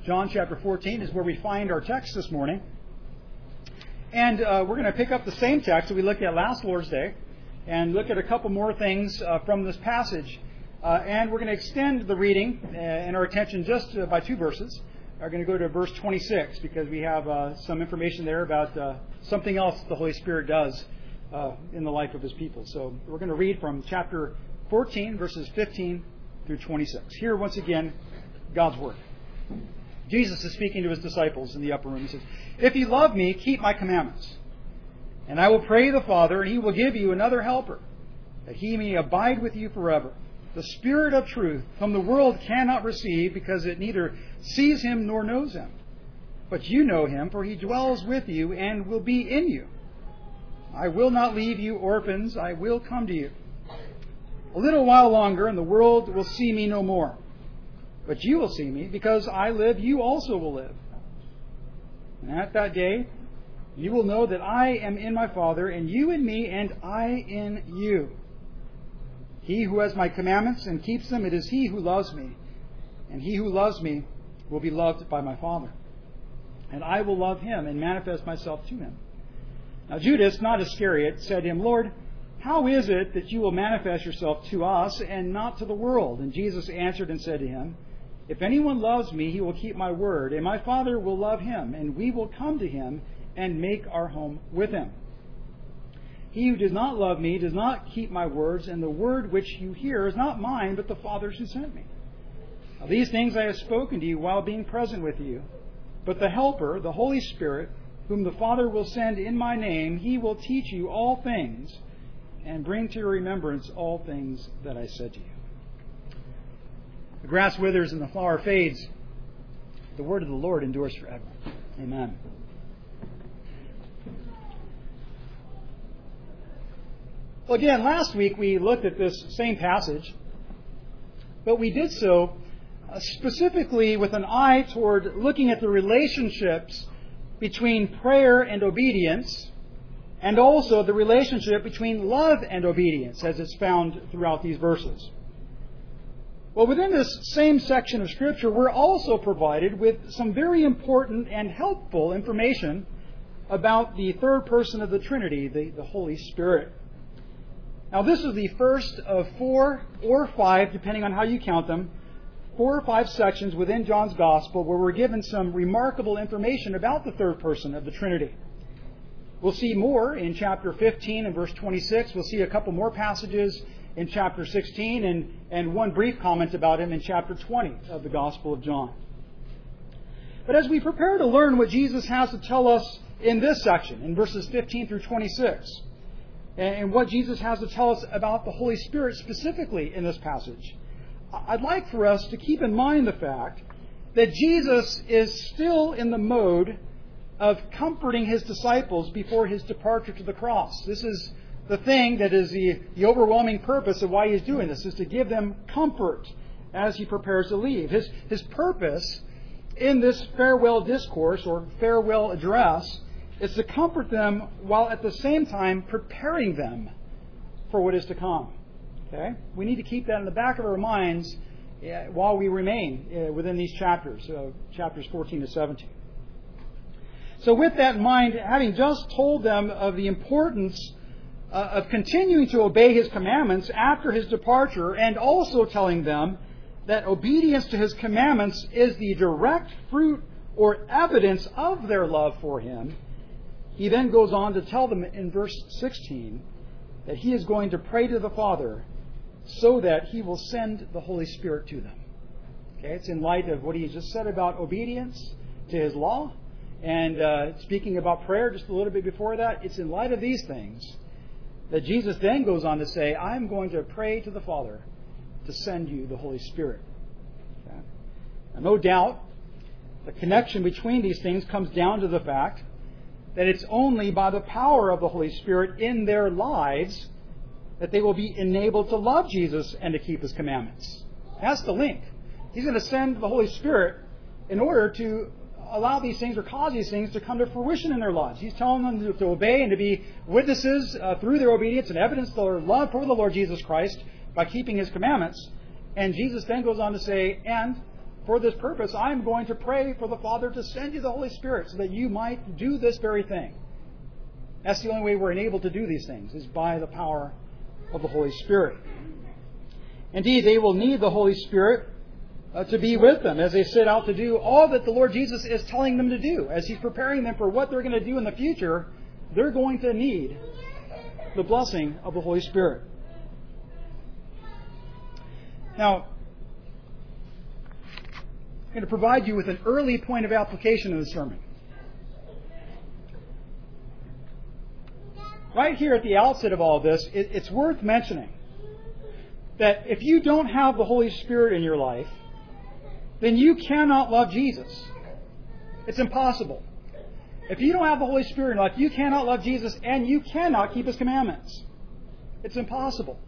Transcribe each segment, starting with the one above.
John chapter 14 is where we find our text this morning. And we're going to pick up the same text that we looked at last Lord's Day and look at a couple more things from this passage. And we're going to extend the reading and our attention just by 2 verses. We're going to go to verse 26 because we have some information there about something else the Holy Spirit does in the life of His people. So we're going to read from chapter 14, verses 15 through 26. Here, once again, God's Word. Jesus is speaking to His disciples in the upper room. He says, "If you love me, keep my commandments. And I will pray the Father, and He will give you another helper, that He may abide with you forever. The Spirit of truth, whom the world cannot receive, because it neither sees Him nor knows Him. But you know Him, for He dwells with you and will be in you. I will not leave you orphans, I will come to you. A little while longer, and the world will see me no more. But you will see me, because I live, you also will live. And at that day, you will know that I am in my Father, and you in me, and I in you. He who has my commandments and keeps them, it is he who loves me. And he who loves me will be loved by my Father. And I will love him and manifest myself to him." Now Judas, not Iscariot, said to him, "Lord, how is it that you will manifest yourself to us and not to the world?" And Jesus answered and said to him, "If anyone loves me, he will keep my word, and my Father will love him, and we will come to him and make our home with him. He who does not love me does not keep my words, and the word which you hear is not mine, but the Father's who sent me. Now, these things I have spoken to you while being present with you. But the Helper, the Holy Spirit, whom the Father will send in my name, He will teach you all things and bring to your remembrance all things that I said to you." The grass withers and the flower fades. The word of the Lord endures forever. Amen. Well, again, last week we looked at this same passage, but we did so specifically with an eye toward looking at the relationships between prayer and obedience, and also the relationship between love and obedience, as it's found throughout these verses. Well, within this same section of Scripture, we're also provided with some very important and helpful information about the third person of the Trinity, the Holy Spirit. Now, this is the first of 4 or 5, depending on how you count them, 4 or 5 sections within John's Gospel where we're given some remarkable information about the third person of the Trinity. We'll see more in chapter 15 and verse 26. We'll see a couple more passages in chapter 16 and one brief comment about him in chapter 20 of the Gospel of John. But as we prepare to learn what Jesus has to tell us in this section, in verses 15 through 26, and what Jesus has to tell us about the Holy Spirit specifically in this passage, I'd like for us to keep in mind the fact that Jesus is still in the mode of comforting His disciples before His departure to the cross. This is the thing that is the overwhelming purpose of why He's doing this, is to give them comfort as He prepares to leave. His purpose in this farewell discourse or farewell address is to comfort them while at the same time preparing them for what is to come. Okay? We need to keep that in the back of our minds while we remain within these chapters, chapters 14 to 17. So with that in mind, having just told them of the importance of continuing to obey His commandments after His departure, and also telling them that obedience to His commandments is the direct fruit or evidence of their love for Him, He then goes on to tell them in verse 16 that He is going to pray to the Father so that He will send the Holy Spirit to them. Okay, it's in light of what He just said about obedience to His law, and speaking about prayer just a little bit before that. It's in light of these things that Jesus then goes on to say, "I'm going to pray to the Father to send you the Holy Spirit." Okay? Now, no doubt, the connection between these things comes down to the fact that it's only by the power of the Holy Spirit in their lives that they will be enabled to love Jesus and to keep His commandments. That's the link. He's going to send the Holy Spirit in order to allow these things or cause these things to come to fruition in their lives. He's telling them to obey and to be witnesses through their obedience and evidence their love for the Lord Jesus Christ by keeping His commandments. And Jesus then goes on to say, and for this purpose, I'm going to pray for the Father to send you the Holy Spirit so that you might do this very thing. That's the only way we're enabled to do these things, is by the power of the Holy Spirit. Indeed, they will need the Holy Spirit to be with them as they set out to do all that the Lord Jesus is telling them to do. As He's preparing them for what they're going to do in the future, they're going to need the blessing of the Holy Spirit. Now, I'm going to provide you with an early point of application of the sermon. Right here at the outset of all this, it's worth mentioning that if you don't have the Holy Spirit in your life, then you cannot love Jesus. It's impossible. If you don't have the Holy Spirit in your life, you cannot love Jesus and you cannot keep His commandments. It's impossible.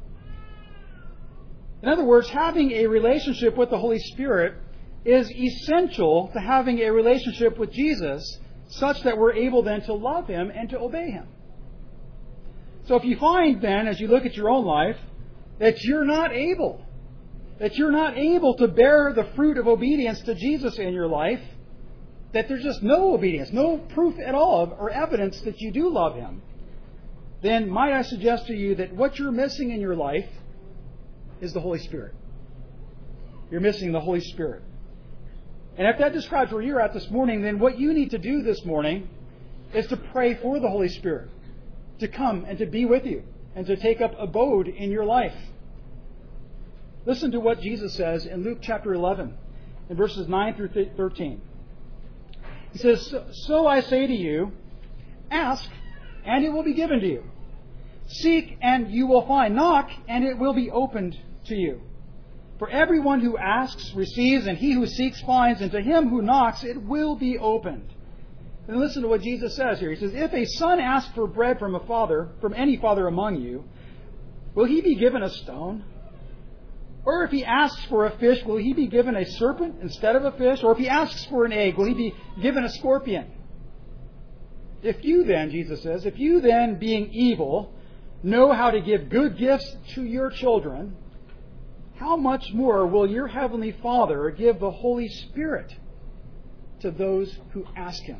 In other words, having a relationship with the Holy Spirit is essential to having a relationship with Jesus, such that we're able then to love Him and to obey Him. So if you find then, as you look at your own life, that you're not able to bear the fruit of obedience to Jesus in your life, that there's just no obedience, no proof at all or evidence that you do love Him, then might I suggest to you that what you're missing in your life is the Holy Spirit. You're missing the Holy Spirit. And if that describes where you're at this morning, then what you need to do this morning is to pray for the Holy Spirit to come and to be with you and to take up abode in your life. Listen to what Jesus says in Luke chapter 11, in verses 9 through 13. He says, "So I say to you, ask, and it will be given to you. Seek, and you will find. Knock, and it will be opened to you. For everyone who asks receives, and he who seeks finds, and to him who knocks it will be opened." And listen to what Jesus says here. He says, "If a son asks for bread from any father among you, will he be given a stone? Or if he asks for a fish, will he be given a serpent instead of a fish? Or if he asks for an egg, will he be given a scorpion? If you then," Jesus says, "if you then, being evil, know how to give good gifts to your children, how much more will your heavenly Father give the Holy Spirit to those who ask Him?"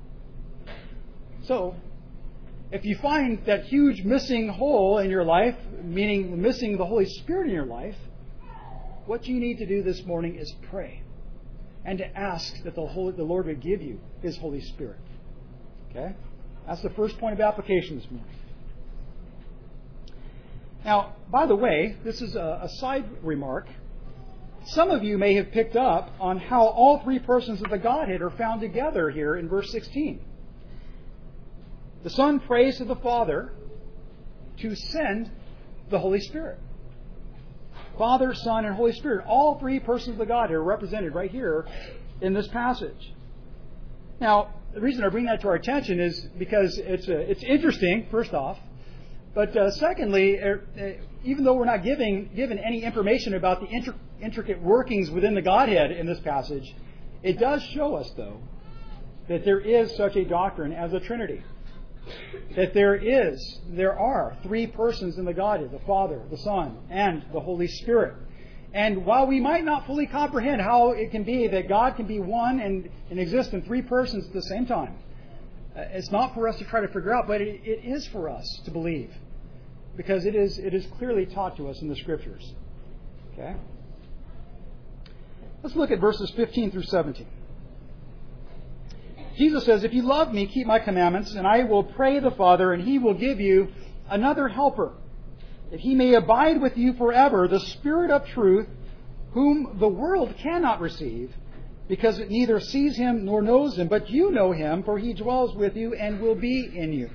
So, if you find that huge missing hole in your life, meaning missing the Holy Spirit in your life, what you need to do this morning is pray and to ask that the Lord would give you His Holy Spirit. Okay? That's the first point of application this morning. Now, by the way, this is a side remark. Some of you may have picked up on how all three persons of the Godhead are found together here in verse 16. The Son prays to the Father to send the Holy Spirit. Father, Son, and Holy Spirit, all three persons of the Godhead are represented right here in this passage. Now, the reason I bring that to our attention is because it's interesting, first off. But secondly, even though we're not given any information about the intricate workings within the Godhead in this passage, it does show us, though, that there is such a doctrine as a Trinity. That there are three persons in the Godhead, the Father, the Son, and the Holy Spirit. And while we might not fully comprehend how it can be that God can be one and exist in three persons at the same time, it's not for us to try to figure out, but it is for us to believe. Because it is clearly taught to us in the Scriptures. Okay? Let's look at verses 15 through 17. Jesus says, "If you love me, keep my commandments, and I will pray the Father, and He will give you another helper, that He may abide with you forever, the Spirit of truth, whom the world cannot receive, because it neither sees Him nor knows Him, but you know Him, for He dwells with you and will be in you."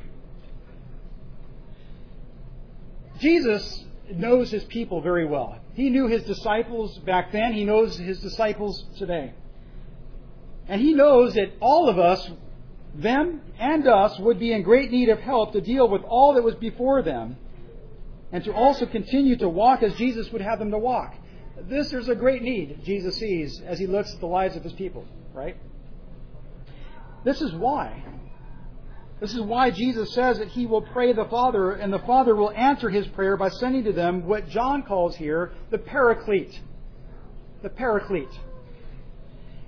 Jesus knows His people very well. He knew His disciples back then. He knows His disciples today. And He knows that all of us, them and us, would be in great need of help to deal with all that was before them and to also continue to walk as Jesus would have them to walk. There's a great need Jesus sees as He looks at the lives of His people, right? This is why Jesus says that He will pray the Father, and the Father will answer His prayer by sending to them what John calls here the Paraclete. The Paraclete.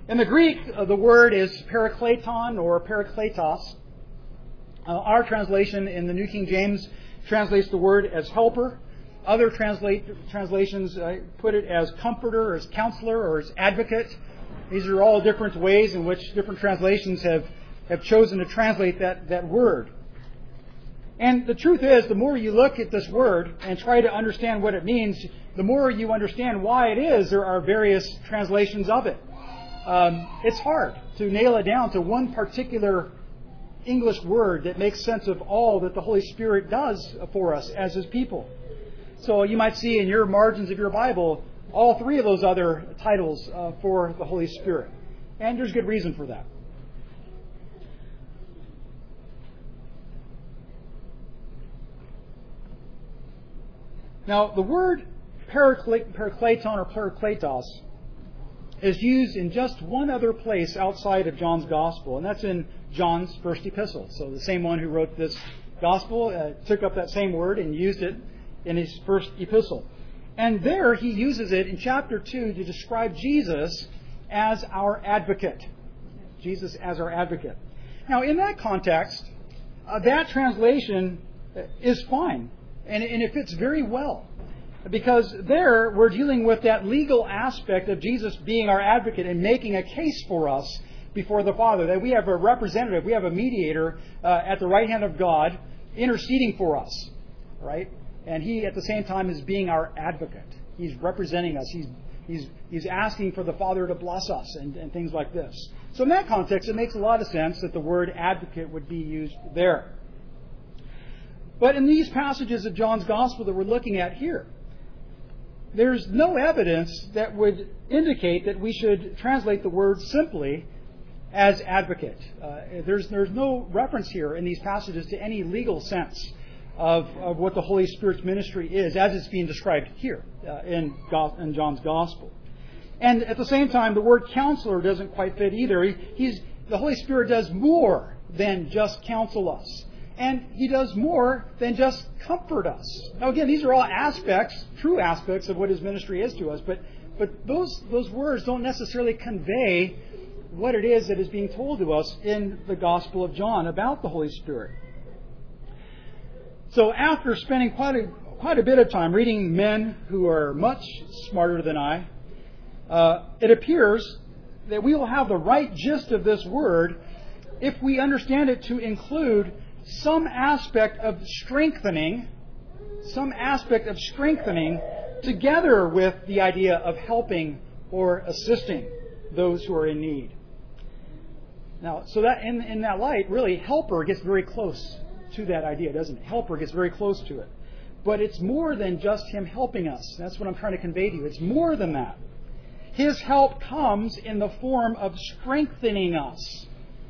In the Greek, the word is parakleton or parakletos. Our translation in the New King James translates the word as helper. Other translations put it as comforter, or as counselor, or as advocate. These are all different ways in which different translations have chosen to translate that word. And the truth is, the more you look at this word and try to understand what it means, the more you understand why it is there are various translations of it. It's hard to nail it down to one particular English word that makes sense of all that the Holy Spirit does for us as His people. So you might see in your margins of your Bible all three of those other titles for the Holy Spirit. And there's good reason for that. Now, the word parakleton or parakletos is used in just one other place outside of John's Gospel, and that's in John's first epistle. So the same one who wrote this Gospel took up that same word and used it in his first epistle. And there he uses it in chapter 2 to describe Jesus as our advocate. Jesus as our advocate. Now, in that context, that translation is fine. And it fits very well. Because there we're dealing with that legal aspect of Jesus being our advocate and making a case for us before the Father. That we have a representative, we have a mediator at the right hand of God interceding for us. Right? And He at the same time is being our advocate. He's representing us. He's asking for the Father to bless us and things like this. So in that context, it makes a lot of sense that the word advocate would be used there. But in these passages of John's Gospel that we're looking at here, there's no evidence that would indicate that we should translate the word simply as advocate. There's no reference here in these passages to any legal sense of what the Holy Spirit's ministry is as it's being described here in John's Gospel. And at the same time, the word counselor doesn't quite fit either. The Holy Spirit does more than just counsel us. And He does more than just comfort us. Now again, these are all aspects, true aspects of what His ministry is to us, but those words don't necessarily convey what it is that is being told to us in the Gospel of John about the Holy Spirit. So after spending quite a bit of time reading men who are much smarter than I, it appears that we will have the right gist of this word if we understand it to include some aspect of strengthening together with the idea of helping or assisting those who are in need. Now, so that in that light, really, helper gets very close to that idea, doesn't it? Helper gets very close to it. But it's more than just Him helping us. That's what I'm trying to convey to you. It's more than that. His help comes in the form of strengthening us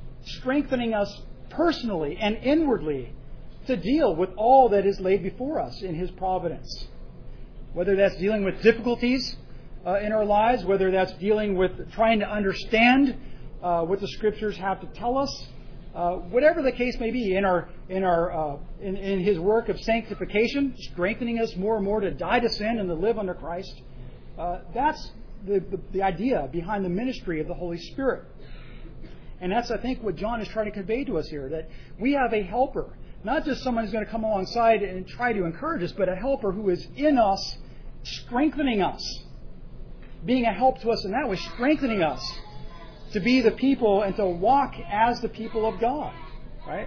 personally and inwardly to deal with all that is laid before us in His providence. Whether that's dealing with difficulties in our lives, whether that's dealing with trying to understand what the Scriptures have to tell us, whatever the case may be, in His work of sanctification, strengthening us more and more to die to sin and to live under Christ. That's the idea behind the ministry of the Holy Spirit. And that's, I think, what John is trying to convey to us here, that we have a helper. Not just someone who's going to come alongside and try to encourage us, but a helper who is in us, strengthening us. Being a help to us in that way, strengthening us to be the people and to walk as the people of God. Right?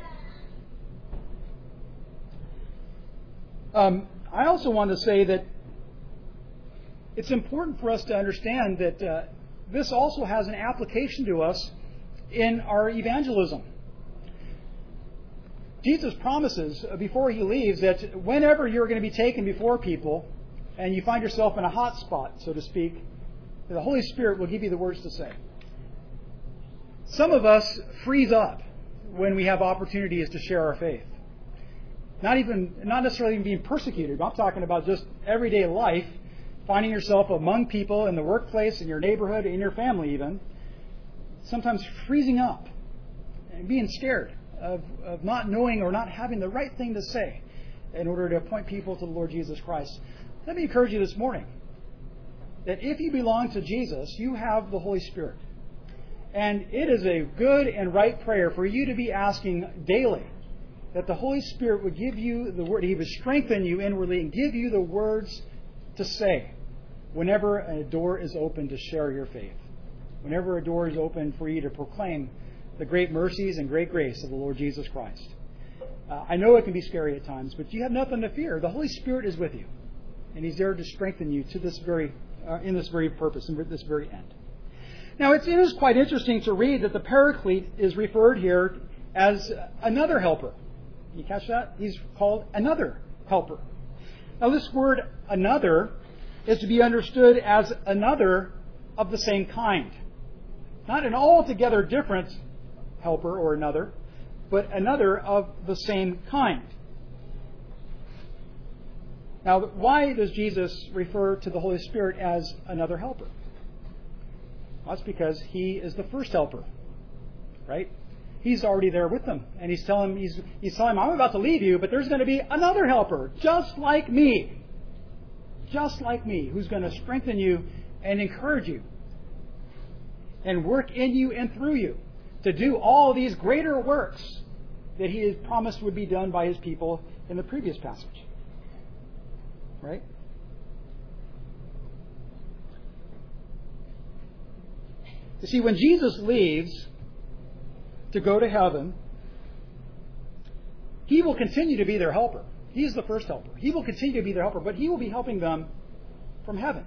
I also want to say that it's important for us to understand that this also has an application to us in our evangelism. Jesus promises before He leaves that whenever you're going to be taken before people and you find yourself in a hot spot, so to speak, the Holy Spirit will give you the words to say. Some of us freeze up when we have opportunities to share our faith. Not necessarily even being persecuted. I'm talking about just everyday life, finding yourself among people in the workplace, in your neighborhood, in your family even. Sometimes freezing up and being scared of not knowing or not having the right thing to say in order to point people to the Lord Jesus Christ. Let me encourage you this morning that if you belong to Jesus, you have the Holy Spirit. And it is a good and right prayer for you to be asking daily, that the Holy Spirit would give you the word, He would strengthen you inwardly and give you the words to say whenever a door is open to share your faith. Whenever a door is open for you to proclaim the great mercies and great grace of the Lord Jesus Christ. I know it can be scary at times, but you have nothing to fear. The Holy Spirit is with you, and He's there to strengthen you to this in this very purpose and this very end. Now, it is quite interesting to read that the Paraclete is referred here as another helper. You catch that? He's called another helper. Now, this word another is to be understood as another of the same kind. Not an altogether different helper or another, but another of the same kind. Now, why does Jesus refer to the Holy Spirit as another helper? Well, that's because He is the first helper, right? He's already there with them, and He's telling them, I'm about to leave you, but there's going to be another helper, just like me, who's going to strengthen you and encourage you and work in you and through you to do all these greater works that He has promised would be done by His people in the previous passage. Right? You see, when Jesus leaves to go to heaven, He will continue to be their helper. He is the first helper. He will continue to be their helper, but He will be helping them from heaven.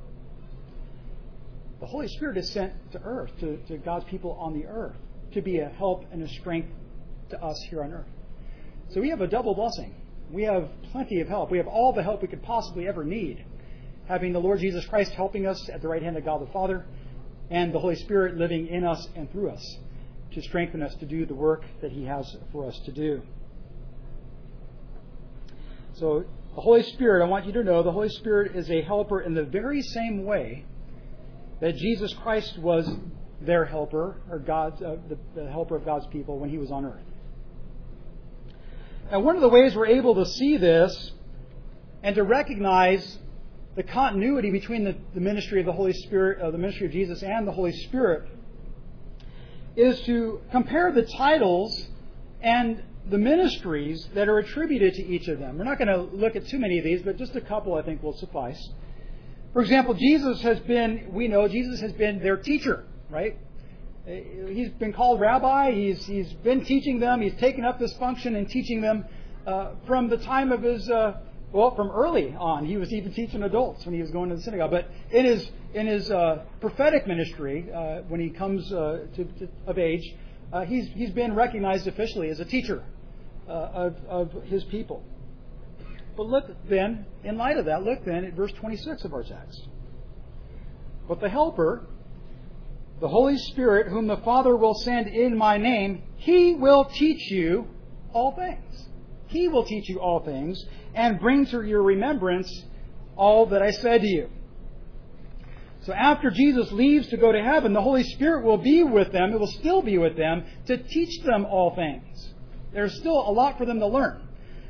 The Holy Spirit is sent to earth, to God's people on the earth, to be a help and a strength to us here on earth. So we have a double blessing. We have plenty of help. We have all the help we could possibly ever need. Having the Lord Jesus Christ helping us at the right hand of God the Father, and the Holy Spirit living in us and through us to strengthen us to do the work that He has for us to do. So the Holy Spirit, I want you to know, the Holy Spirit is a helper in the very same way that Jesus Christ was their helper, or the helper of God's people when He was on earth. Now, one of the ways we're able to see this and to recognize the continuity between the ministry of the Holy Spirit, the ministry of Jesus and the Holy Spirit, is to compare the titles and the ministries that are attributed to each of them. We're not going to look at too many of these, but just a couple I think will suffice. For example, Jesus has been their teacher, right? He's been called rabbi. He's been teaching them. He's taken up this function and teaching them from the time of his, from early on. He was even teaching adults when he was going to the synagogue. But in his prophetic ministry, when he comes of age, he's been recognized officially as a teacher of his people. But look then, in light of that, look then at verse 26 of our text. But the Helper, the Holy Spirit, whom the Father will send in my name, He will teach you all things. He will teach you all things and bring to your remembrance all that I said to you. So after Jesus leaves to go to heaven, the Holy Spirit will be with them. It will still be with them to teach them all things. There's still a lot for them to learn.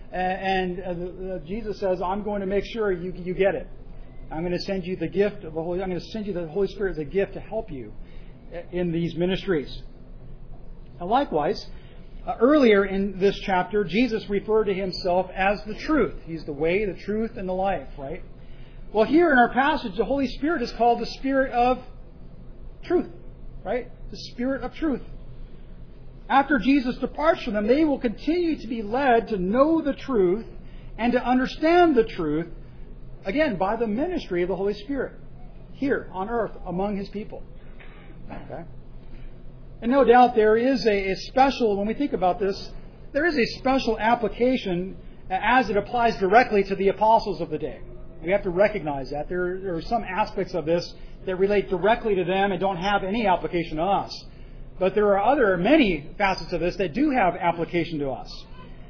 And Jesus says, I'm going to make sure you get it. I'm going to send you the gift of the Holy. I'm going to send you the Holy Spirit as a gift to help you in these ministries. Now, likewise, earlier in this chapter, Jesus referred to Himself as the truth. He's the way, the truth, and the life, right? Well, here in our passage, the Holy Spirit is called the Spirit of truth, right? The Spirit of truth. After Jesus departs from them, they will continue to be led to know the truth and to understand the truth, again, by the ministry of the Holy Spirit here on earth among His people. Okay? And no doubt there is a special, when we think about this, there is a special application as it applies directly to the apostles of the day. We have to recognize that. There are some aspects of this that relate directly to them and don't have any application to us. But there are many facets of this that do have application to us.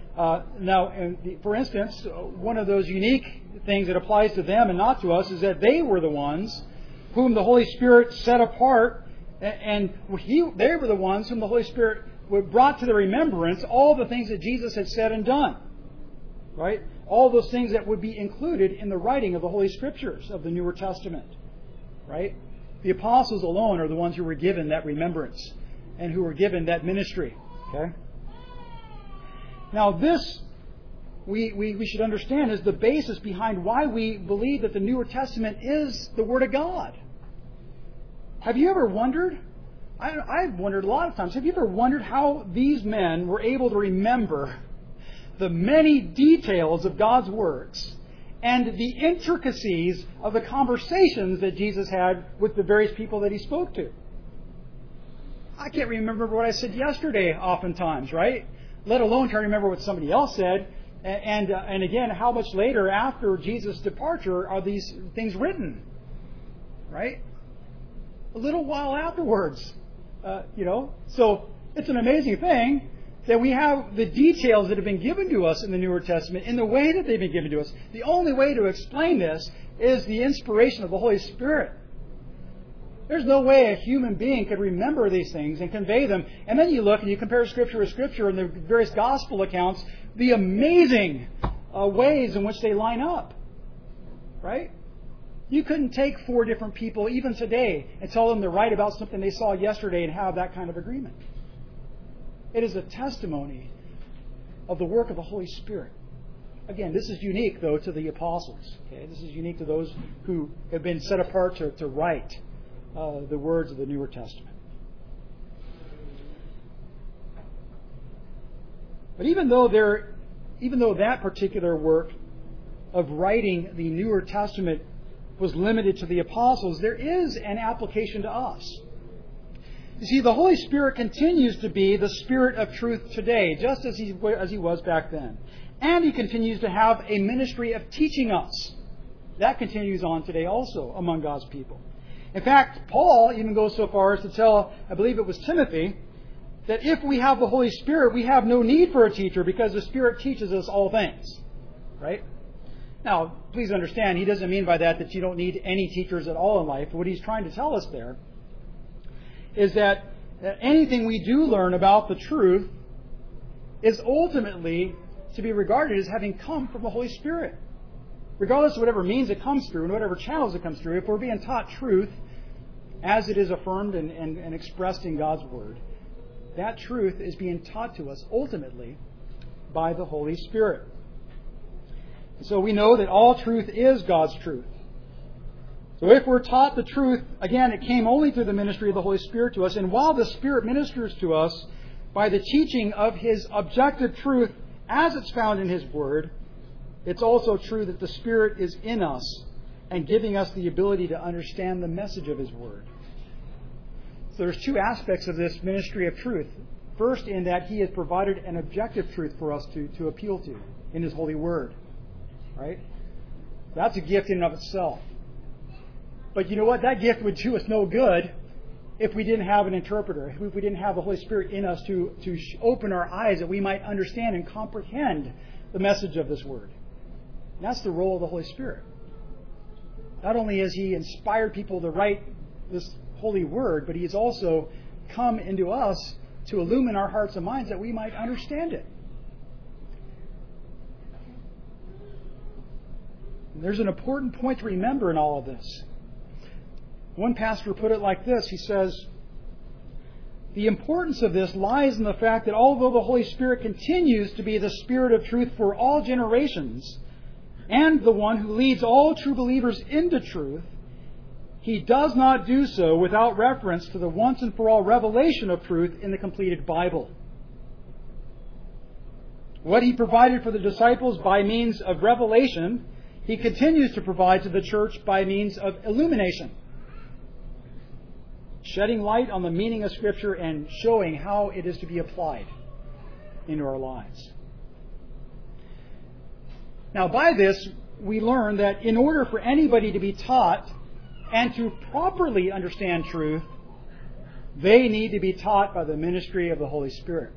For instance, one of those unique things that applies to them and not to us is that they were the ones whom the Holy Spirit set apart, and they were the ones whom the Holy Spirit brought to the remembrance all the things that Jesus had said and done. Right? All those things that would be included in the writing of the Holy Scriptures of the Newer Testament. Right? The apostles alone are the ones who were given that remembrance and who were given that ministry. Okay? Now this, we should understand, is the basis behind why we believe that the Newer Testament is the Word of God. Have you ever wondered? I've wondered a lot of times. Have you ever wondered how these men were able to remember the many details of God's works and the intricacies of the conversations that Jesus had with the various people that He spoke to? I can't remember what I said yesterday oftentimes, right? Let alone trying to remember what somebody else said. And again, how much later after Jesus' departure are these things written? Right? A little while afterwards. So it's an amazing thing that we have the details that have been given to us in the Newer Testament in the way that they've been given to us. The only way to explain this is the inspiration of the Holy Spirit. There's no way a human being could remember these things and convey them. And then you look and you compare Scripture with Scripture and the various gospel accounts, the amazing ways in which they line up. Right? You couldn't take 4 different people, even today, and tell them to write about something they saw yesterday and have that kind of agreement. It is a testimony of the work of the Holy Spirit. Again, this is unique, though, to the apostles. Okay? This is unique to those who have been set apart to write the words of the Newer Testament. But even though that particular work of writing the Newer Testament was limited to the apostles, there is an application to us. You see, the Holy Spirit continues to be the Spirit of truth today, just as He was back then. And He continues to have a ministry of teaching us. That continues on today also among God's people. In fact, Paul even goes so far as to tell, I believe it was Timothy, that if we have the Holy Spirit, we have no need for a teacher because the Spirit teaches us all things. Right? Now, please understand, he doesn't mean by that you don't need any teachers at all in life. What he's trying to tell us there is that anything we do learn about the truth is ultimately to be regarded as having come from the Holy Spirit. Regardless of whatever means it comes through and whatever channels it comes through, if we're being taught truth as it is affirmed and expressed in God's Word, that truth is being taught to us ultimately by the Holy Spirit. So we know that all truth is God's truth. So if we're taught the truth, again, it came only through the ministry of the Holy Spirit to us. And while the Spirit ministers to us by the teaching of His objective truth as it's found in His Word, it's also true that the Spirit is in us and giving us the ability to understand the message of His Word. So there's 2 aspects of this ministry of truth. First, in that He has provided an objective truth for us to appeal to in His holy Word. Right? That's a gift in and of itself. But you know what? That gift would do us no good if we didn't have an interpreter, if we didn't have the Holy Spirit in us to open our eyes that we might understand and comprehend the message of this Word. And that's the role of the Holy Spirit. Not only has He inspired people to write this holy Word, but He has also come into us to illumine our hearts and minds that we might understand it. There's an important point to remember in all of this. One pastor put it like this. He says, the importance of this lies in the fact that although the Holy Spirit continues to be the Spirit of truth for all generations and the one who leads all true believers into truth, He does not do so without reference to the once and for all revelation of truth in the completed Bible. What He provided for the disciples by means of revelation, He continues to provide to the church by means of illumination, shedding light on the meaning of Scripture and showing how it is to be applied into our lives. Now, by this, we learn that in order for anybody to be taught and to properly understand truth, they need to be taught by the ministry of the Holy Spirit.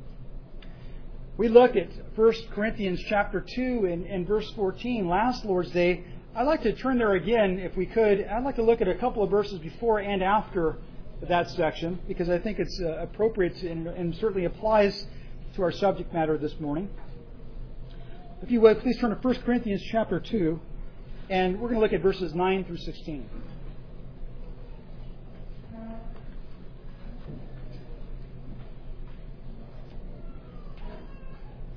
We looked at 1 Corinthians chapter 2 and verse 14 last Lord's Day. I'd like to turn there again, if we could. I'd like to look at a couple of verses before and after that section, because I think it's appropriate and certainly applies to our subject matter this morning. If you would, please turn to 1 Corinthians chapter 2, and we're going to look at verses 9 through 16.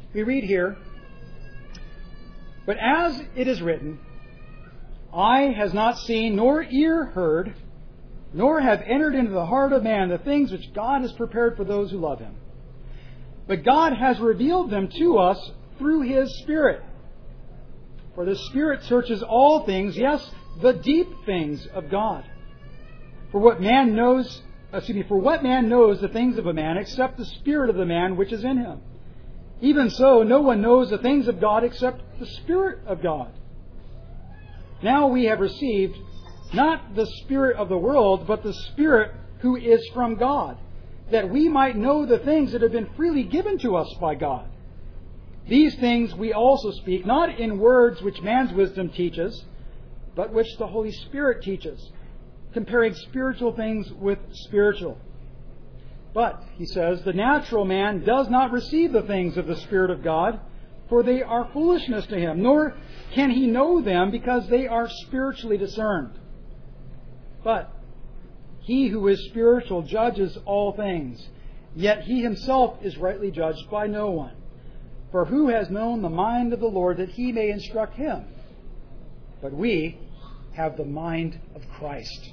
We read here, "But as it is written, eye has not seen, nor ear heard, nor have entered into the heart of man the things which God has prepared for those who love Him. But God has revealed them to us through His Spirit. For the Spirit searches all things, yes, the deep things of God. For what man knows the things of a man except the spirit of the man which is in him? Even so, no one knows the things of God except the Spirit of God. Now we have received not the spirit of the world, but the Spirit who is from God, that we might know the things that have been freely given to us by God. These things we also speak, not in words which man's wisdom teaches, but which the Holy Spirit teaches, comparing spiritual things with spiritual. But," he says, "the natural man does not receive the things of the Spirit of God, for they are foolishness to him, nor can he know them because they are spiritually discerned. But he who is spiritual judges all things, yet he himself is rightly judged by no one. For who has known the mind of the Lord that he may instruct him? But we have the mind of Christ."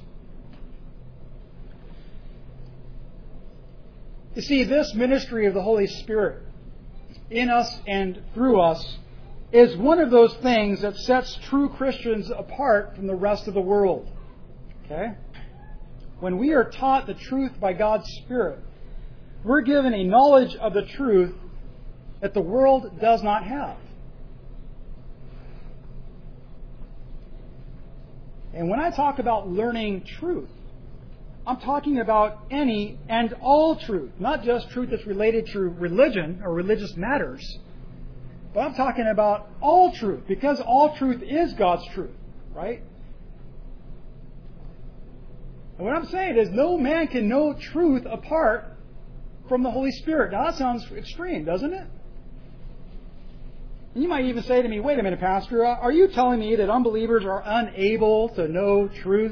You see, this ministry of the Holy Spirit in us and through us is one of those things that sets true Christians apart from the rest of the world. Okay? When we are taught the truth by God's Spirit, we're given a knowledge of the truth that the world does not have. And when I talk about learning truth, I'm talking about any and all truth, not just truth that's related to religion or religious matters, but I'm talking about all truth, because all truth is God's truth, right? And what I'm saying is no man can know truth apart from the Holy Spirit. Now that sounds extreme, doesn't it? And you might even say to me, "Wait a minute, Pastor, are you telling me that unbelievers are unable to know truth?"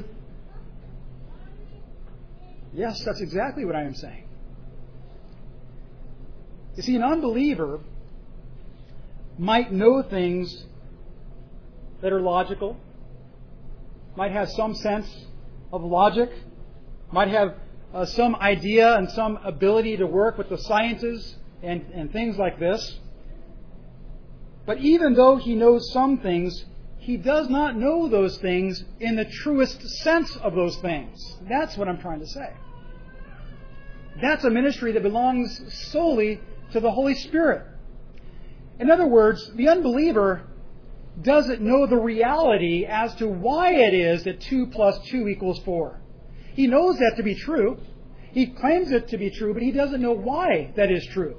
Yes, that's exactly what I am saying. You see, an unbeliever might know things that are logical, might have some sense of logic, might have some idea and some ability to work with the sciences and things like this. But even though he knows some things, he does not know those things in the truest sense of those things. That's what I'm trying to say. That's a ministry that belongs solely to the Holy Spirit. In other words, the unbeliever doesn't know the reality as to why it is that 2 + 2 = 4. He knows that to be true. He claims it to be true, but he doesn't know why that is true.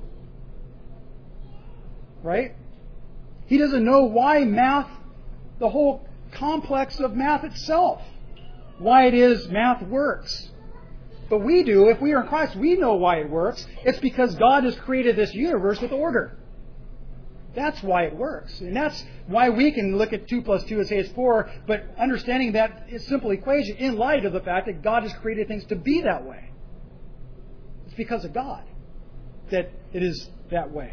Right? He doesn't know why math, the whole complex of math itself, why it is math works. But we do. If we are in Christ, we know why it works. It's because God has created this universe with order. That's why it works. And that's why we can look at 2 + 2 and say it's 4, but understanding that simple equation in light of the fact that God has created things to be that way. It's because of God that it is that way.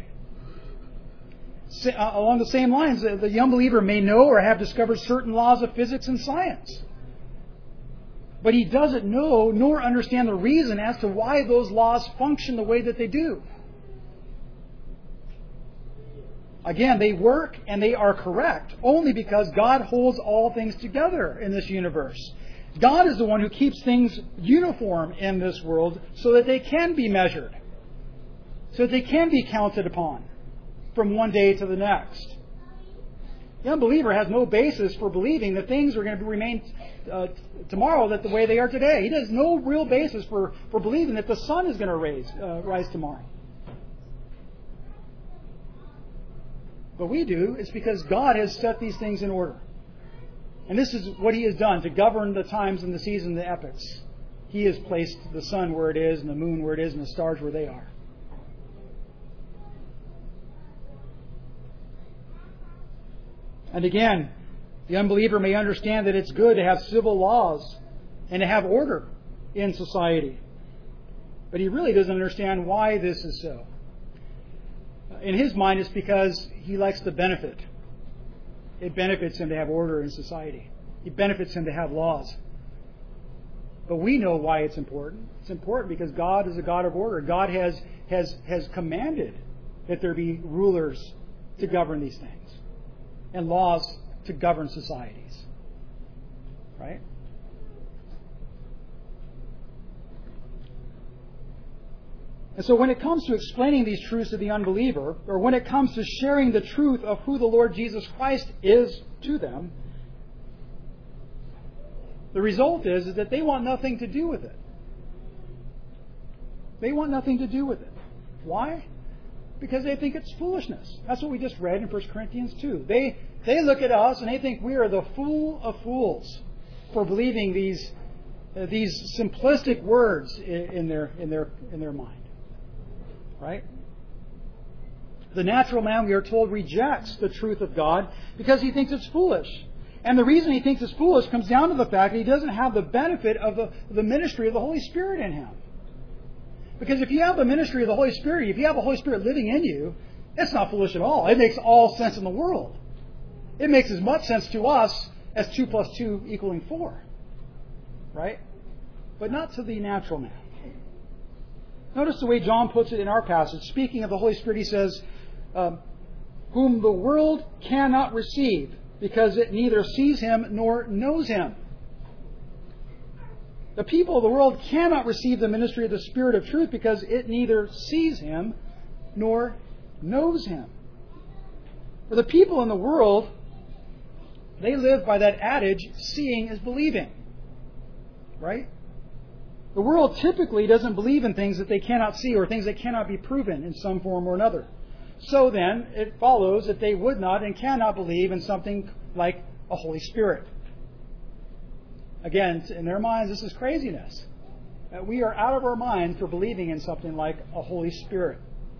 Along the same lines, the unbeliever may know or have discovered certain laws of physics and science. But he doesn't know nor understand the reason as to why those laws function the way that they do. Again, they work and they are correct only because God holds all things together in this universe. God is the one who keeps things uniform in this world so that they can be measured, so that they can be counted upon from one day to the next. The unbeliever has no basis for believing that things are going to remain tomorrow the way they are today. He has no real basis for believing that the sun is going to rise tomorrow. But we do. It's because God has set these things in order. And this is what He has done to govern the times and the seasons and the epochs. He has placed the sun where it is and the moon where it is and the stars where they are. And again, the unbeliever may understand that it's good to have civil laws and to have order in society. But he really doesn't understand why this is so. In his mind, it's because he likes the benefit. It benefits him to have order in society. It benefits him to have laws. But we know why it's important. It's important because God is a God of order. God has commanded that there be rulers to govern these things and laws to govern societies. Right? And so when it comes to explaining these truths to the unbeliever, or when it comes to sharing the truth of who the Lord Jesus Christ is to them, the result is that they want nothing to do with it. They want nothing to do with it. Why? Because they think it's foolishness. That's what we just read in 1 Corinthians 2. They look at us and they think we are the fool of fools for believing these simplistic words in their mind. Right? The natural man, we are told, rejects the truth of God because he thinks it's foolish. And the reason he thinks it's foolish comes down to the fact that he doesn't have the benefit of the ministry of the Holy Spirit in him. Because if you have the ministry of the Holy Spirit, if you have the Holy Spirit living in you, it's not foolish at all. It makes all sense in the world. It makes as much sense to us as 2 plus 2 equaling 4. Right? But not to the natural man. Notice the way John puts it in our passage. Speaking of the Holy Spirit, he says, whom the world cannot receive, because it neither sees him nor knows him. The people of the world cannot receive the ministry of the Spirit of truth because it neither sees him nor knows him. For the people in the world, they live by that adage, seeing is believing. Right? The world typically doesn't believe in things that they cannot see or things that cannot be proven in some form or another. So then, it follows that they would not and cannot believe in something like a Holy Spirit. Again, in their minds, this is craziness. We are out of our minds for believing in something like a Holy Spirit.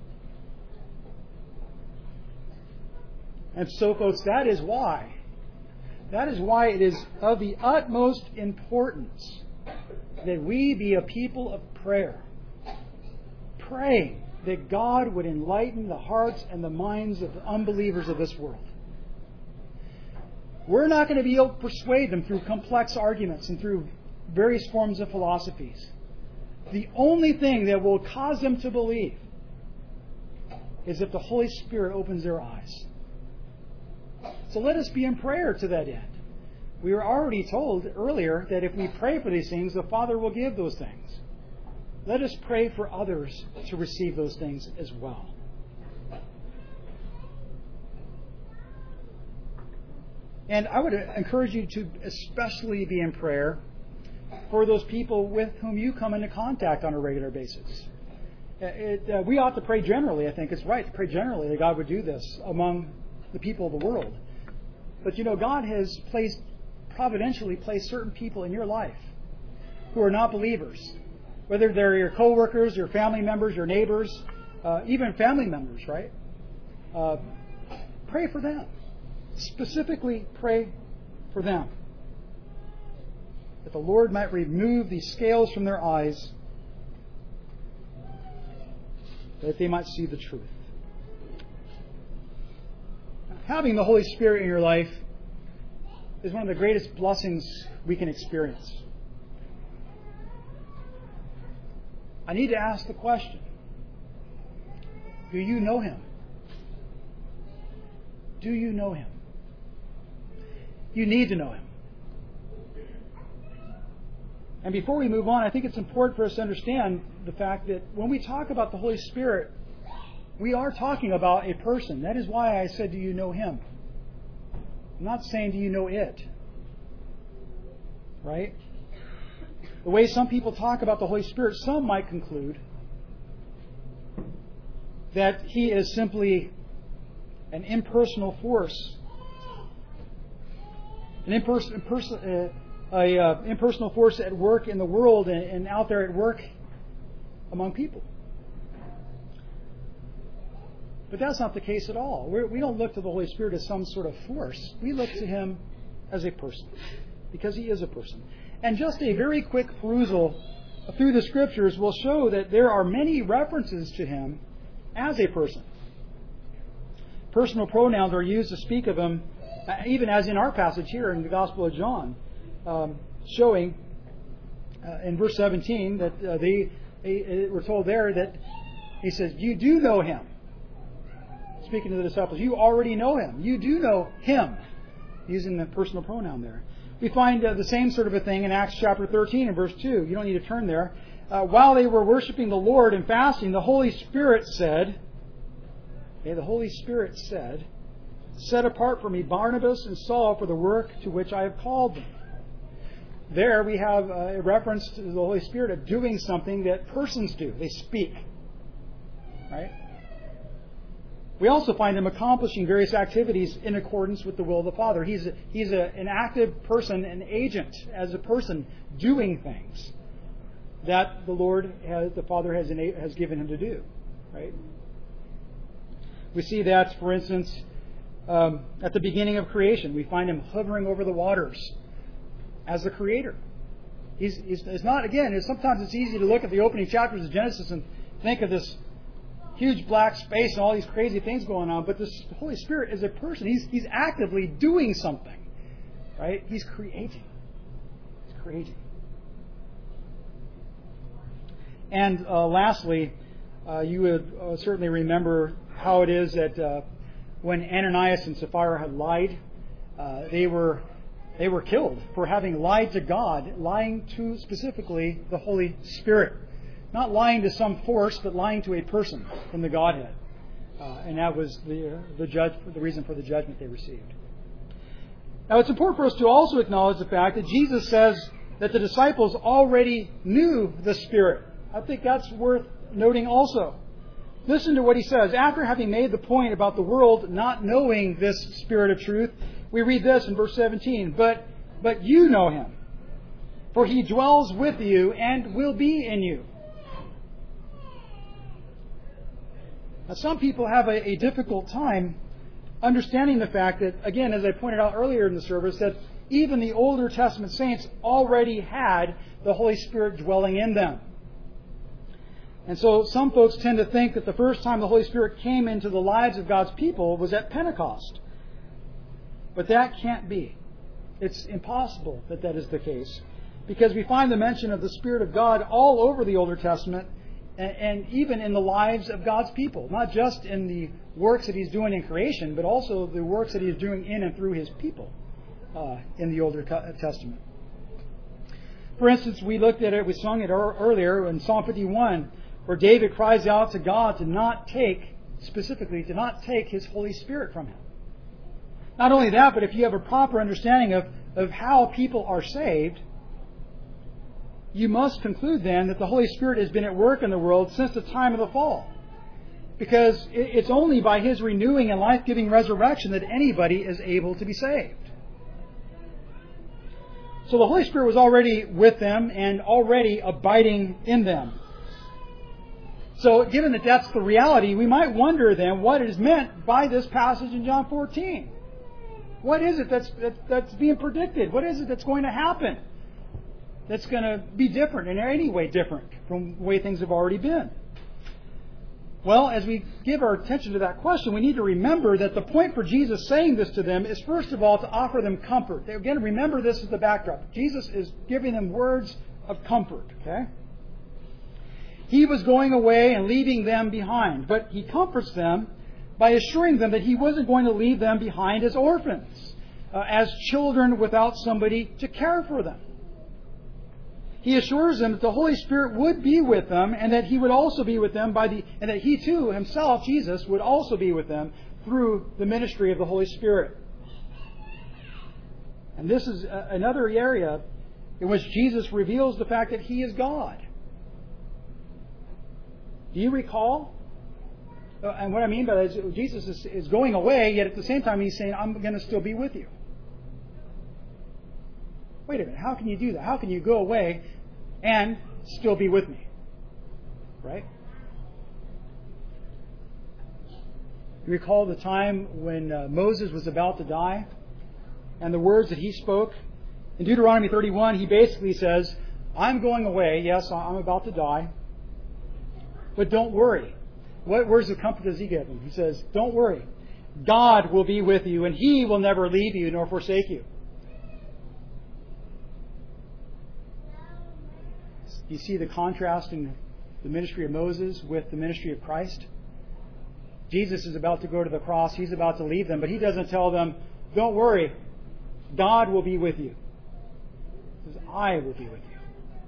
And so, folks, that is why it is of the utmost importance that we be a people of prayer. Praying that God would enlighten the hearts and the minds of the unbelievers of this world. We're not going to be able to persuade them through complex arguments and through various forms of philosophies. The only thing that will cause them to believe is if the Holy Spirit opens their eyes. So let us be in prayer to that end. We were already told earlier that if we pray for these things, the Father will give those things. Let us pray for others to receive those things as well. And I would encourage you to especially be in prayer for those people with whom you come into contact on a regular basis. We ought to pray generally. I think it's right to pray generally that God would do this among the people of the world. But God has providentially placed certain people in your life who are not believers. Whether they're your co-workers, your family members, your neighbors, even family members, right? Pray for them. Specifically pray for them. That the Lord might remove these scales from their eyes, that they might see the truth. Having the Holy Spirit in your life is one of the greatest blessings we can experience. I need to ask the question, do you know Him? Do you know Him? You need to know Him. And before we move on, I think it's important for us to understand the fact that when we talk about the Holy Spirit, we are talking about a person. That is why I said, do you know Him? I'm not saying, do you know it? Right? The way some people talk about the Holy Spirit, some might conclude that He is simply an impersonal force. An impersonal force at work in the world and out there at work among people. But that's not the case at all. We don't look to the Holy Spirit as some sort of force. We look to Him as a person, because He is a person. And just a very quick perusal through the Scriptures will show that there are many references to Him as a person. personal pronouns are used to speak of Him, even as in our passage here in the Gospel of John, showing in verse 17 that we're told there that He says, you do know Him. Speaking to the disciples, you already know Him. You do know Him, using the personal pronoun there. We find the same sort of a thing in Acts chapter 13 and verse 2. You don't need to turn there. While they were worshiping the Lord and fasting, the Holy Spirit said, set apart for me Barnabas and Saul for the work to which I have called them. There we have a reference to the Holy Spirit of doing something that persons do. They speak. Right? We also find Him accomplishing various activities in accordance with the will of the Father. He's an active person, an agent as a person doing things that the Father has given Him to do. Right? We see that, for instance, at the beginning of creation. We find Him hovering over the waters as the Creator. It's not, again, sometimes it's easy to look at the opening chapters of Genesis and think of this huge black space and all these crazy things going on, but the Holy Spirit is a person. He's actively doing something, right? He's creating. And lastly, you would certainly remember how it is that when Ananias and Sapphira had lied, they were killed for having lied to God, lying to specifically the Holy Spirit. Not lying to some force, but lying to a person from the Godhead. And that was the reason for the judgment they received. Now it's important for us to also acknowledge the fact that Jesus says that the disciples already knew the Spirit. I think that's worth noting also. Listen to what He says. After having made the point about the world not knowing this Spirit of truth, we read this in verse 17. But you know Him, for He dwells with you and will be in you. Now, some people have a difficult time understanding the fact that, again, as I pointed out earlier in the service, that even the Older Testament saints already had the Holy Spirit dwelling in them. And so some folks tend to think that the first time the Holy Spirit came into the lives of God's people was at Pentecost. But that can't be. It's impossible that is the case. Because we find the mention of the Spirit of God all over the Older Testament, and even in the lives of God's people. Not just in the works that He's doing in creation, but also the works that He's doing in and through His people in the Older Testament. For instance, we looked at it, we sung it earlier in Psalm 51, where David cries out to God to not take His Holy Spirit from Him. Not only that, but if you have a proper understanding of how people are saved, you must conclude then that the Holy Spirit has been at work in the world since the time of the fall. Because it's only by His renewing and life-giving resurrection that anybody is able to be saved. So the Holy Spirit was already with them and already abiding in them. So given that that's the reality, we might wonder then what is meant by this passage in John 14. What is it that's being predicted? What is it that's going to happen that's going to be different, in any way different from the way things have already been? Well, as we give our attention to that question, we need to remember that the point for Jesus saying this to them is, first of all, to offer them comfort. Again, remember this as the backdrop. Jesus is giving them words of comfort. Okay? He was going away and leaving them behind, but He comforts them by assuring them that He wasn't going to leave them behind as orphans, as children without somebody to care for them. He assures them that the Holy Spirit would be with them, and that He would also be with them and that He too, Himself, Jesus, would also be with them through the ministry of the Holy Spirit. And this is another area in which Jesus reveals the fact that He is God. Do you recall? And what I mean by that is Jesus is going away, yet at the same time He's saying, I'm going to still be with you. Wait a minute, how can you do that? How can you go away and still be with me? Right? You recall the time when Moses was about to die, and the words that he spoke? In Deuteronomy 31, he basically says, I'm going away, yes, I'm about to die, but don't worry. What words of comfort does he give him? He says, don't worry. God will be with you, and He will never leave you nor forsake you. You see the contrast in the ministry of Moses with the ministry of Christ? Jesus is about to go to the cross. He's about to leave them, but He doesn't tell them, don't worry, God will be with you. He says, I will be with you.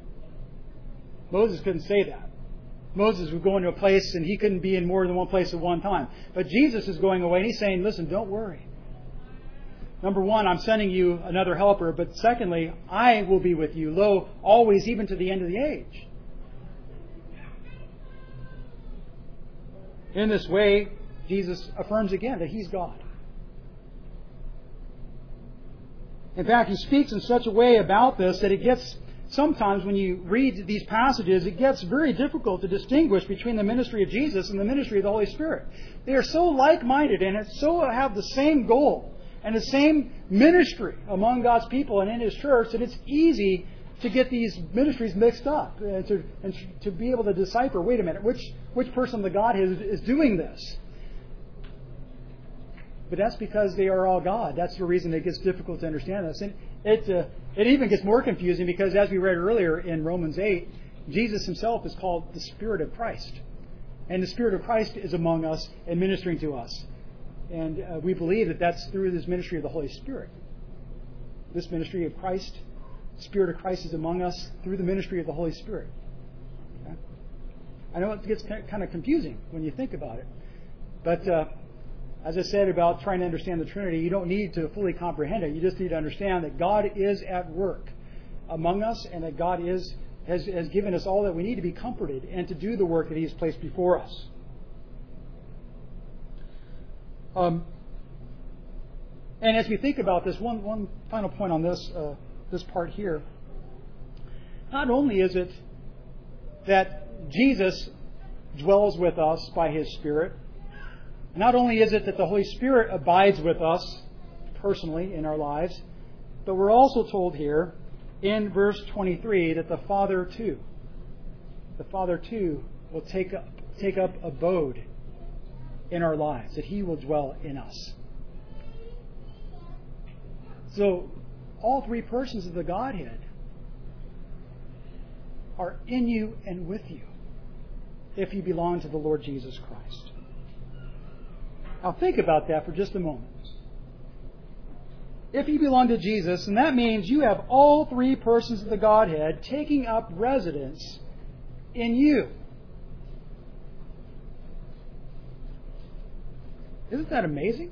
Moses couldn't say that. Moses would go into a place and he couldn't be in more than one place at one time. But Jesus is going away and He's saying, listen, don't worry. Number one, I'm sending you another helper. But secondly, I will be with you, lo, always, even to the end of the age. In this way, Jesus affirms again that He's God. In fact, He speaks in such a way about this that it gets, sometimes when you read these passages, it gets very difficult to distinguish between the ministry of Jesus and the ministry of the Holy Spirit. They are so like-minded and so have the same goal and the same ministry among God's people and in His church that it's easy to get these ministries mixed up and to be able to decipher, wait a minute, which person of the Godhead is doing this? But that's because they are all God. That's the reason it gets difficult to understand this. And it even gets more confusing because, as we read earlier in Romans 8, Jesus Himself is called the Spirit of Christ. And the Spirit of Christ is among us and ministering to us. And we believe that that's through this ministry of the Holy Spirit. This ministry of Christ, the Spirit of Christ is among us through the ministry of the Holy Spirit. Okay? I know it gets kind of confusing when you think about it. But as I said about trying to understand the Trinity, you don't need to fully comprehend it. You just need to understand that God is at work among us and that God has given us all that we need to be comforted and to do the work that He has placed before us. And as we think about this, one final point on this part here. Not only is it that Jesus dwells with us by His Spirit, not only is it that the Holy Spirit abides with us personally in our lives, but we're also told here in verse 23 that the Father too will take up abode in our lives, that He will dwell in us. So all three persons of the Godhead are in you and with you if you belong to the Lord Jesus Christ. Now think about that for just a moment. If you belong to Jesus, then that means you have all three persons of the Godhead taking up residence in you. Isn't that amazing?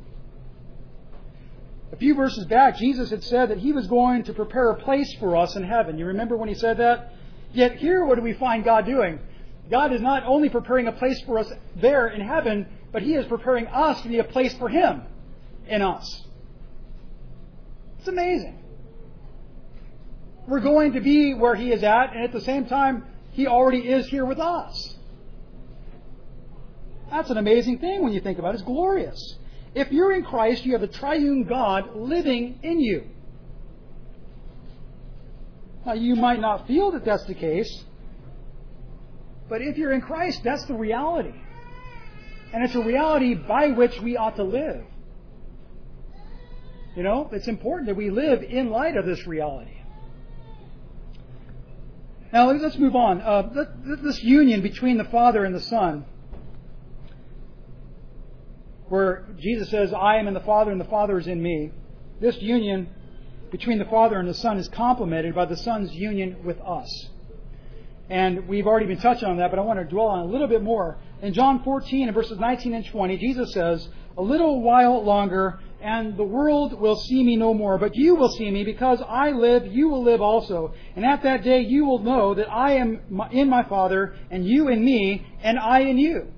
A few verses back, Jesus had said that He was going to prepare a place for us in heaven. You remember when He said that? Yet here, what do we find God doing? God is not only preparing a place for us there in heaven, but He is preparing us to be a place for Him in us. It's amazing. We're going to be where He is at, and at the same time, He already is here with us. That's an amazing thing when you think about it. It's glorious. If you're in Christ, you have the triune God living in you. Now, you might not feel that that's the case, but if you're in Christ, that's the reality. And it's a reality by which we ought to live. You know, it's important that we live in light of this reality. Now, let's move on. This union between the Father and the Son, where Jesus says, I am in the Father and the Father is in me. This union between the Father and the Son is complemented by the Son's union with us. And we've already been touching on that, but I want to dwell on it a little bit more. In John 14 and verses 19 and 20, Jesus says, a little while longer, and the world will see me no more. But you will see me, because I live, you will live also. And at that day you will know that I am in my Father, and you in me, and I in you.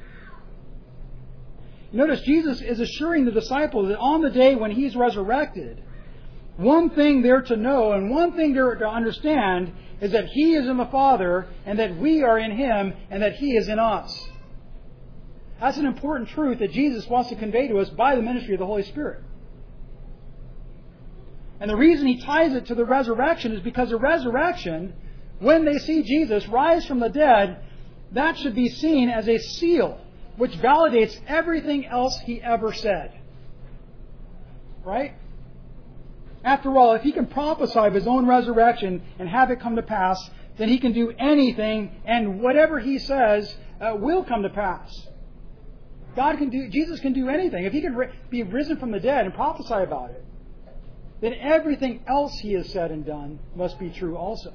Notice Jesus is assuring the disciples that on the day when He's resurrected, one thing they're to know and one thing they're to understand is that He is in the Father and that we are in Him and that He is in us. That's an important truth that Jesus wants to convey to us by the ministry of the Holy Spirit. And the reason He ties it to the resurrection is because the resurrection, when they see Jesus rise from the dead, that should be seen as a seal which validates everything else He ever said. Right? After all, if He can prophesy of His own resurrection and have it come to pass, then He can do anything, and whatever He says will come to pass. Jesus can do anything. If He can be risen from the dead and prophesy about it, then everything else He has said and done must be true also.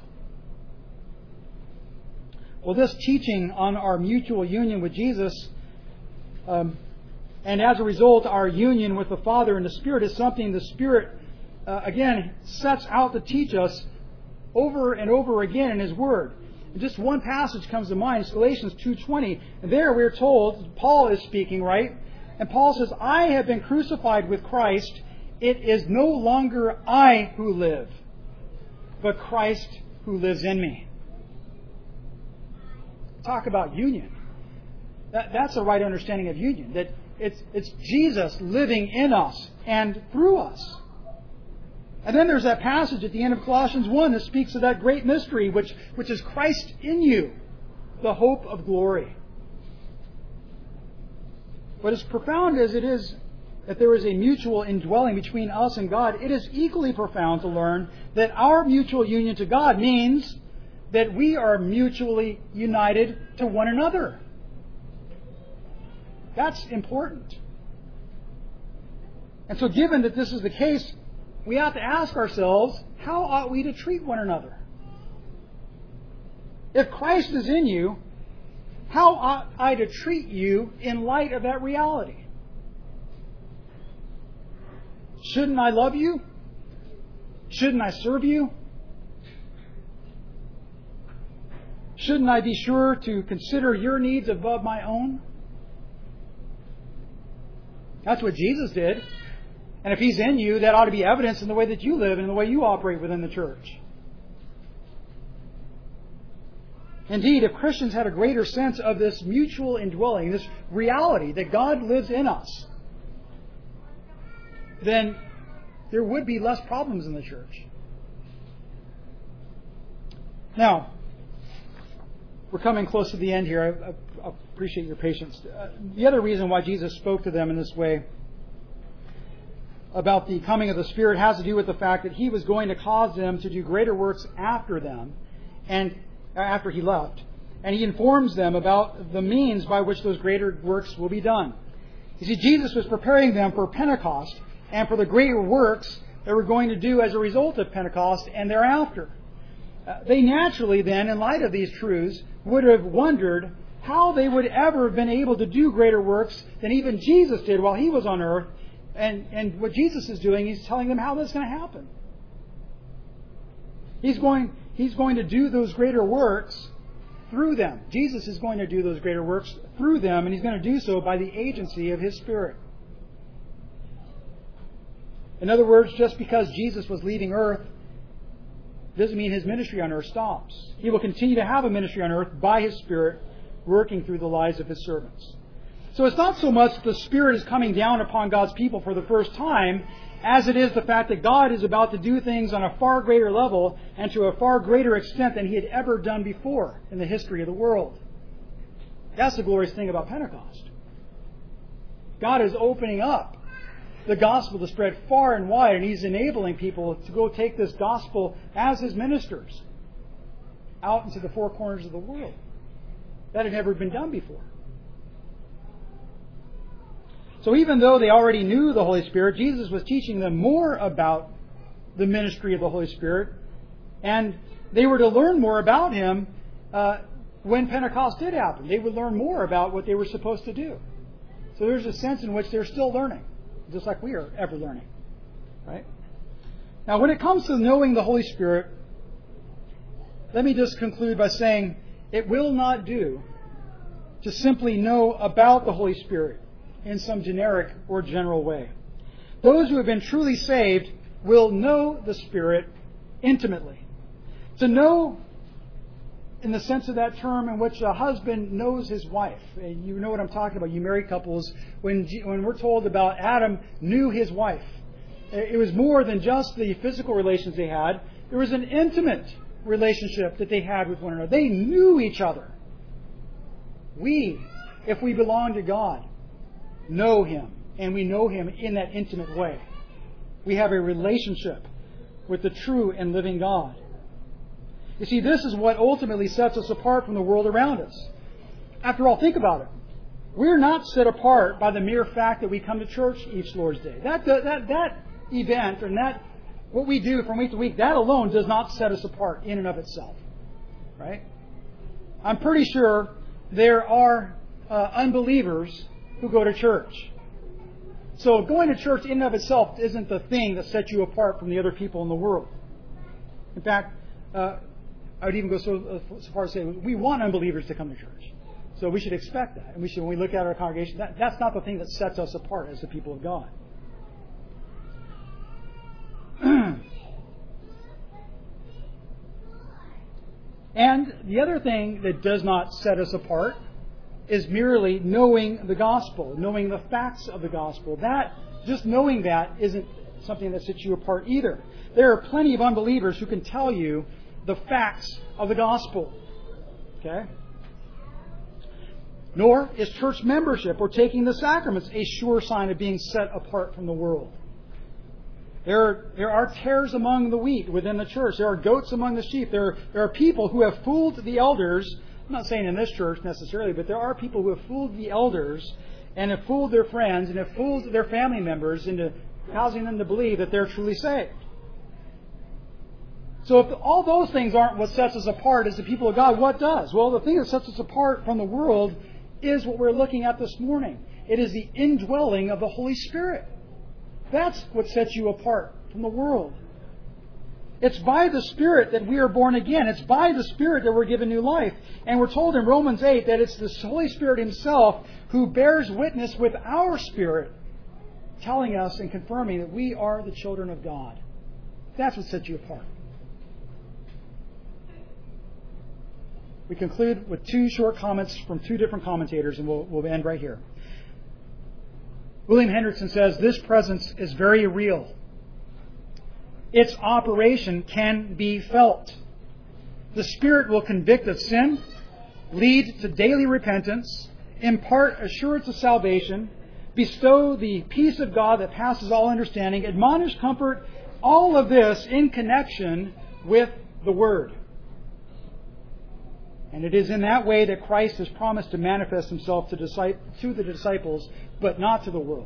Well, this teaching on our mutual union with Jesus, and as a result, our union with the Father and the Spirit, is something the Spirit, again, sets out to teach us over and over again in His Word. And just one passage comes to mind. It's Galatians 2:20. And there we're told, Paul is speaking, right? And Paul says, I have been crucified with Christ. It is no longer I who live, but Christ who lives in me. Talk about union. That's the right understanding of union. That it's Jesus living in us and through us. And then there's that passage at the end of Colossians 1 that speaks of that great mystery, which is Christ in you, the hope of glory. But as profound as it is that there is a mutual indwelling between us and God, it is equally profound to learn that our mutual union to God means that we are mutually united to one another. That's important. And so given that this is the case, we have to ask ourselves, how ought we to treat one another? If Christ is in you, how ought I to treat you in light of that reality? Shouldn't I love you? Shouldn't I serve you? Shouldn't I be sure to consider your needs above my own? That's what Jesus did. And if He's in you, that ought to be evidence in the way that you live and in the way you operate within the church. Indeed, if Christians had a greater sense of this mutual indwelling, this reality that God lives in us, then there would be less problems in the church. Now, we're coming close to the end here. I appreciate your patience. The other reason why Jesus spoke to them in this way about the coming of the Spirit has to do with the fact that He was going to cause them to do greater works after them, and after He left. And He informs them about the means by which those greater works will be done. You see, Jesus was preparing them for Pentecost and for the greater works that we're going to do as a result of Pentecost and thereafter. They naturally then, in light of these truths, would have wondered how they would ever have been able to do greater works than even Jesus did while He was on earth. And what Jesus is doing, He's telling them how that's going to happen. He's going to do those greater works through them. Jesus is going to do those greater works through them, and He's going to do so by the agency of His Spirit. In other words, just because Jesus was leaving earth doesn't mean His ministry on earth stops. He will continue to have a ministry on earth by His Spirit working through the lives of His servants. So it's not so much the Spirit is coming down upon God's people for the first time as it is the fact that God is about to do things on a far greater level and to a far greater extent than He had ever done before in the history of the world. That's the glorious thing about Pentecost. God is opening up the gospel to spread far and wide, and He's enabling people to go take this gospel as His ministers out into the four corners of the world. That had never been done before. So even though they already knew the Holy Spirit, Jesus was teaching them more about the ministry of the Holy Spirit, and they were to learn more about Him when Pentecost did happen. They would learn more about what they were supposed to do. So there's a sense in which they're still learning, just like we are ever learning. Right? Now, when it comes to knowing the Holy Spirit, let me just conclude by saying it will not do to simply know about the Holy Spirit in some generic or general way. Those who have been truly saved will know the Spirit intimately. To know, in the sense of that term in which a husband knows his wife. You know what I'm talking about, you married couples. When we're told about Adam knew his wife, it was more than just the physical relations they had. There was an intimate relationship that they had with one another. They knew each other. We if we belong to God, know Him, and we know Him in that intimate way. We have a relationship with the true and living God. You see, this is what ultimately sets us apart from the world around us. After all, think about it. We're not set apart by the mere fact that we come to church each Lord's Day. That event and that what we do from week to week, that alone does not set us apart in and of itself. Right? I'm pretty sure there are unbelievers who go to church. So going to church in and of itself isn't the thing that sets you apart from the other people in the world. In fact, I would even go so far as to say we want unbelievers to come to church. So we should expect that. And we should, when we look at our congregation, that's not the thing that sets us apart as the people of God. And the other thing that does not set us apart is merely knowing the gospel, knowing the facts of the gospel. That, just knowing that, isn't something that sets you apart either. There are plenty of unbelievers who can tell you the facts of the gospel. Okay? Nor is church membership or taking the sacraments a sure sign of being set apart from the world. There are tares among the wheat within the church. There are goats among the sheep. There are people who have fooled the elders. I'm not saying in this church necessarily, but there are people who have fooled the elders and have fooled their friends and have fooled their family members into causing them to believe that they're truly saved. So if all those things aren't what sets us apart as the people of God, what does? Well, the thing that sets us apart from the world is what we're looking at this morning. It is the indwelling of the Holy Spirit. That's what sets you apart from the world. It's by the Spirit that we are born again. It's by the Spirit that we're given new life. And we're told in Romans 8 that it's the Holy Spirit Himself who bears witness with our spirit, telling us and confirming that we are the children of God. That's what sets you apart. We conclude with two short comments from two different commentators, and we'll end right here. William Hendrickson says, this presence is very real. Its operation can be felt. The Spirit will convict of sin, lead to daily repentance, impart assurance of salvation, bestow the peace of God that passes all understanding, admonish, comfort, all of this in connection with the Word. And it is in that way that Christ has promised to manifest Himself to the disciples, but not to the world.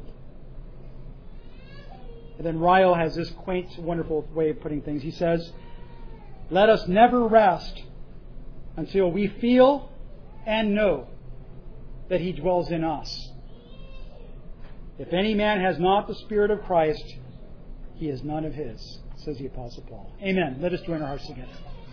And then Ryle has this quaint, wonderful way of putting things. He says, let us never rest until we feel and know that He dwells in us. If any man has not the Spirit of Christ, he is none of His, says the Apostle Paul. Amen. Let us join our hearts together.